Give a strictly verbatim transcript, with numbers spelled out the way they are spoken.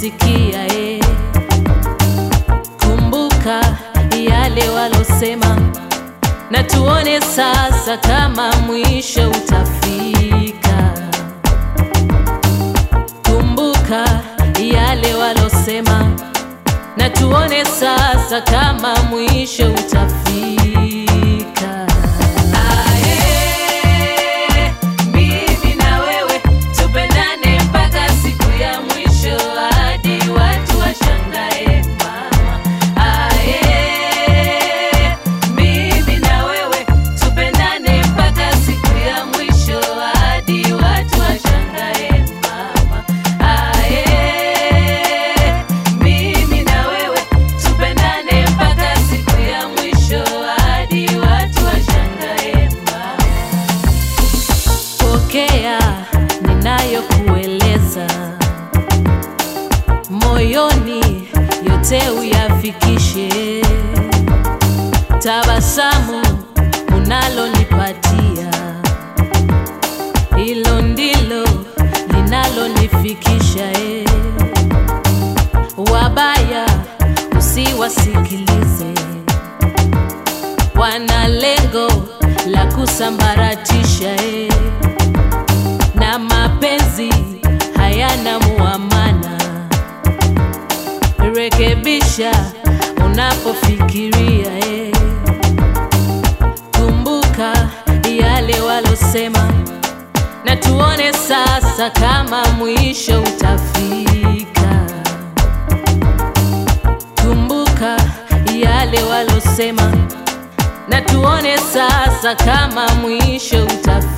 umesikia eh. Kumbuka yale walosema, na tuone sasa kama mwisho utafika. Kumbuka yale walosema, na tuone sasa kama mwisho utafika. Ninayokueleza moyoni yote uyafikishe. Tabasamu unalonipatia, hilo ndilo linalonifikisha eh. Wabaya usiwasikilize, wana lengo la kusambaratisha eh. Na mapenzi hayana muamana, rekebisha unapofikiria eh. Kumbuka yale walosema, na tuone sasa kama mwisho utafika. Kumbuka yale walosema, na tuone sasa kama mwisho utafika.